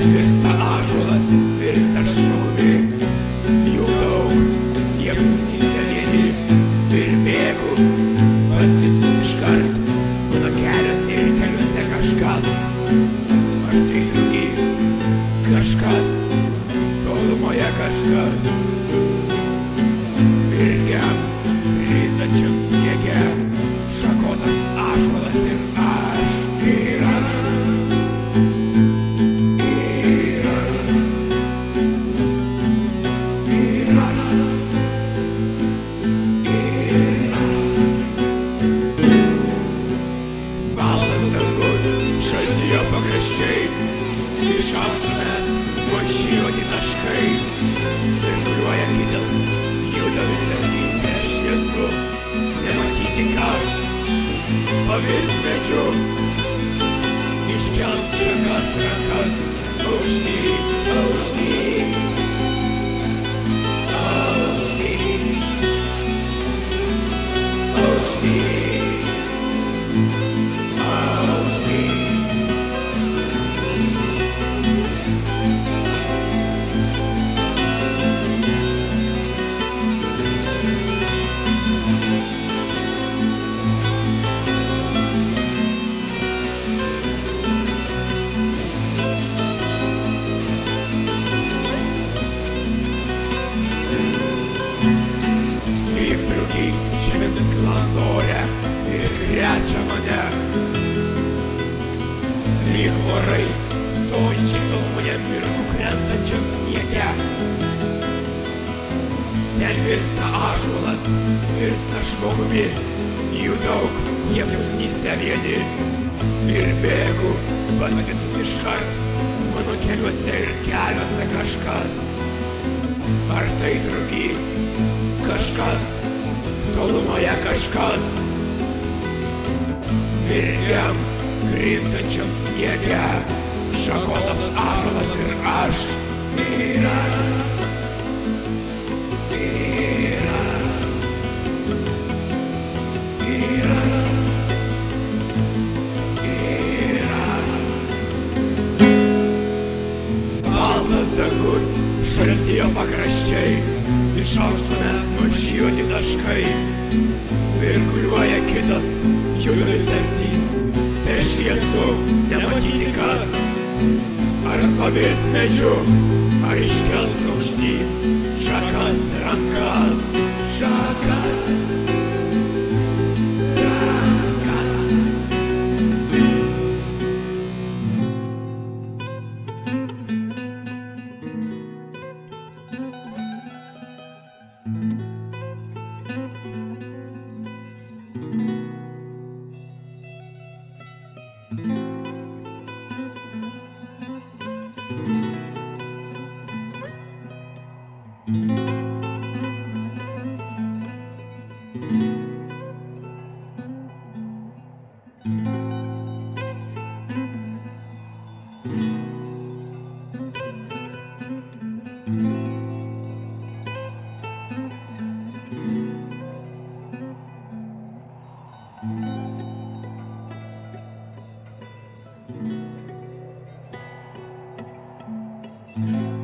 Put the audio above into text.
virsta ąžuolas, virsta žmogumi. Jų daug, jie klusnyse vieni. Ir bėgu pas visus iškart. Mano keliuose ir keliuose kažkas. Ar tai drugys? Kažkas. Tolumoje kažkas. Mirgiam, rytačiam sniege. Šakotas ąžuolas ir aš. Ir aš. Ir aš. Ir aš. Ir aš. Baltas dangus, šaltyje pakraščiai. Išaukštų mes mašyoti taškai. Virkuliuoja kitas, juda visą rinkę šviesu. Nematyti kas. Pavirs medžiu. Iškels šakas rankas. Aukštyn, aukštyn. Aukštyn. Aukštyn. Aukštyn. Šiandien sklando ore ir krečia mane. Lyg vorai, stovinčiai tolumoje mirgu krentančiam sniege. Ten virsta ąžuolas, virsta žmogumi. Jų daug, jie klusnyse vieni. Ir bėgu pas visus iškart. Mano keliuose ir keliuose kažkas. Ar tai drugys? Kažkas. Tolumoje kažkas. Mirgiam, krintančiam sniege. Šakotas ąžuolas ir aš. Ir aš. Ir aš. Ir aš. Ir aš. Baltas dangus, šaltyje pakraščiai. Išaukštų mes mažjuoti taškai. Virkuliuoja kitas, juda vis artyn. Per šviesų nematyti kas. Ar pavirs medžiu, ar iškels aukštyn. Šakas rankas. Šakas. Rankas. Mm-hmm.